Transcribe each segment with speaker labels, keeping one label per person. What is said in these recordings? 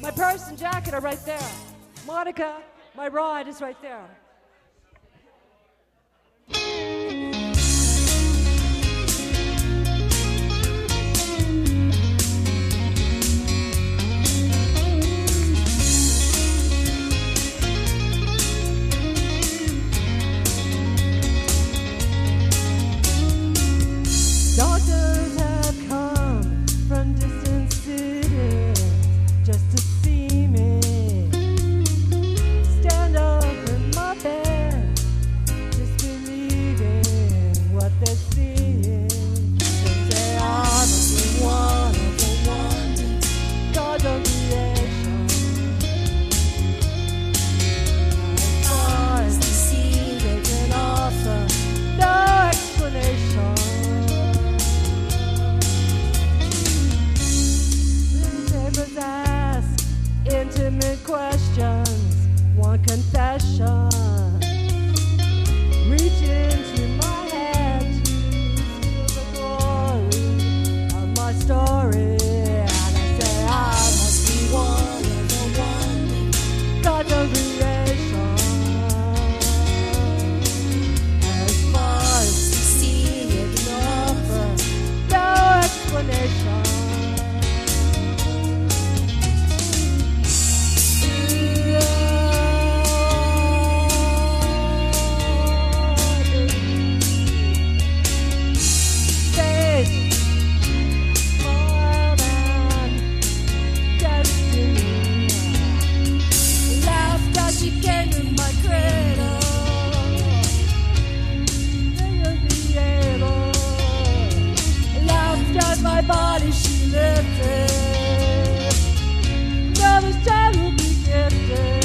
Speaker 1: My purse and jacket are right there. Monica, my rod is right there. Doctors have come from distant cities just to see me. Stand up in my bed, disbelieving what they're seeing. They say I must be one of the wonders, God of creation. As far as the sea, they can offer no explanation. Ask intimate questions, want confession. Reach into my head to steal the glory of my story. And I say I must be one of the wonders, God of creation. As far as the sea, it can offer no explanation. My body she lifted, another child will be gifted.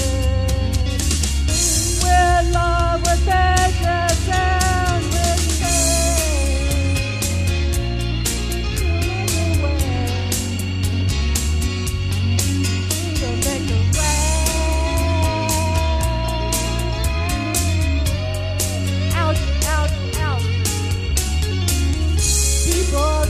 Speaker 1: With love, with patience, and with pain. To make a way. Ouch, ouch, ouch. People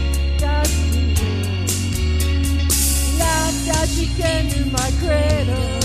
Speaker 1: she came to my cradle.